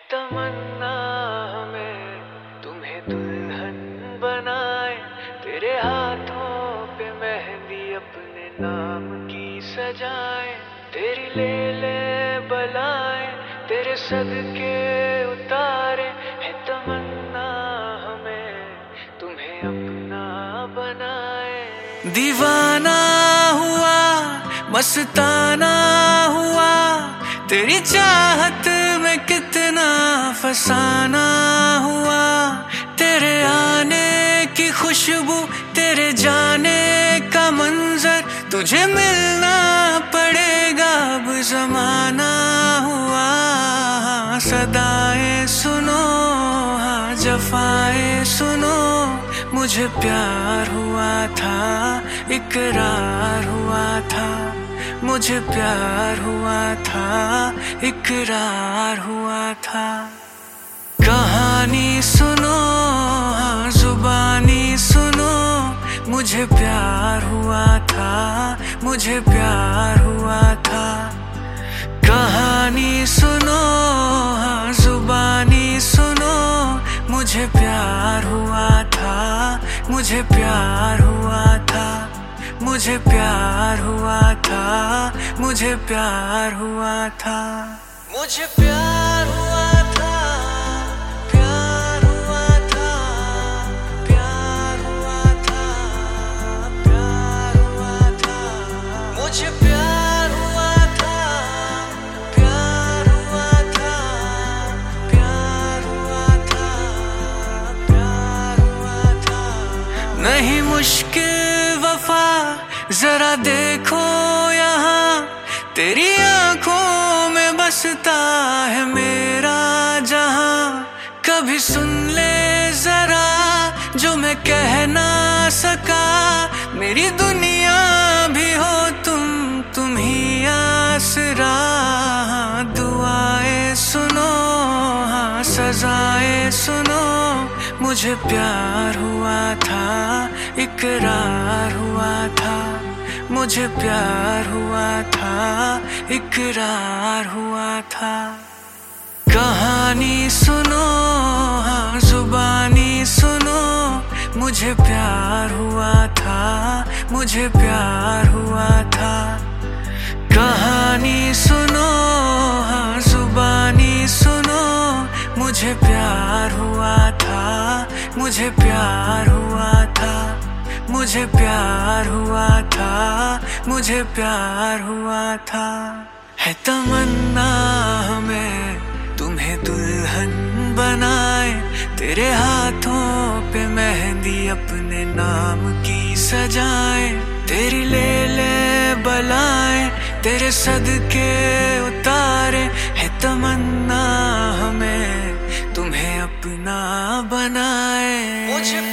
तमन्ना हमें तुम्हें दुल्हन बनाए, तेरे हाथों पे मेहंदी अपने नाम की सजाए, तेरी ले ले बलाए तेरे सदके उतारे, है तमन्ना हमें तुम्हें अपना बनाए। दीवाना हुआ मस्ताना हुआ, तेरी चाहत में कितना फसाना हुआ, तेरे आने की खुशबू तेरे जाने का मंजर, तुझे मिलना पड़ेगा अब जमाना हुआ। सदाएं सुनो हाँ जफाएं सुनो, मुझे प्यार हुआ था इकरार हुआ था, मुझे प्यार हुआ था इकरार हुआ था। कहानी सुनो हाँ जुबानी सुनो, मुझे प्यार हुआ था मुझे प्यार हुआ था। कहानी सुनो हाँ जुबानी सुनो, मुझे प्यार हुआ था मुझे प्यार हुआ था, मुझे प्यार हुआ था मुझे प्यार हुआ था, मुझे प्यार हुआ था प्यार हुआ था प्यार हुआ था प्यार हुआ था, मुझे प्यार हुआ था प्यार हुआ था प्यार हुआ था प्यार हुआ था। नहीं मुश्किल वफा जरा देखो यहाँ, तेरी आंखों में बसता है मेरा जहां, कभी सुन ले जरा जो मैं कह ना सका, मेरी दुनिया भी हो तुम ही आसरा। दुआएं सुनो हाँ सजाएं सुनो, मुझे प्यार हुआ था इकरार हुआ था, मुझे प्यार हुआ था इकरार हुआ था। कहानी सुनो हाँ जुबानी सुनो, मुझे प्यार हुआ था मुझे प्यार हुआ था। कहानी सुनो हाँ जुबानी सुनो, मुझे प्यार हुआ था मुझे प्यार हुआ था, मुझे प्यार हुआ था मुझे प्यार हुआ था। है तमन्ना हमें तुम्हें दुल्हन बनाए, तेरे हाथों पे मेहंदी अपने नाम की सजाए, तेरी ले ले बलाए तेरे सदके उतारे, है तमन्ना हमें तुम्हें अपना बनाए। मुझे